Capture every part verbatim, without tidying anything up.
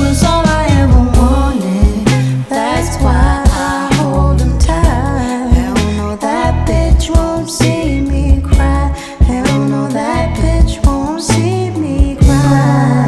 was all I ever wanted. That's why I hold him tight. Hell no, that bitch won't see me cry. Hell no, that bitch won't see me cry.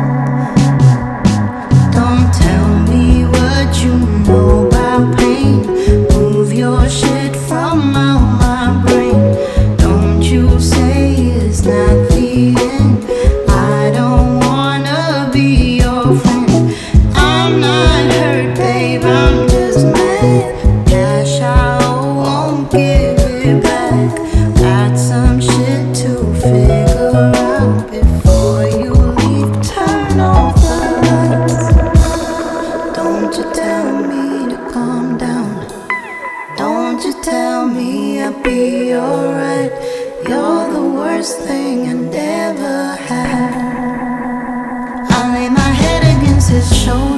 Don't tell me what you know about pain. Move your shit from out my brain. Don't you say it's not the end. I don't wanna be your friend. I'm not hurt, babe, I'm just mad. Cash I owe, won't give it back. Got some shit to figure out before you leave. Turn off the lights. Don't you tell me to calm down. Don't you tell me I'll be alright. You're the worst thing I never had. I lay my head against his shoulder.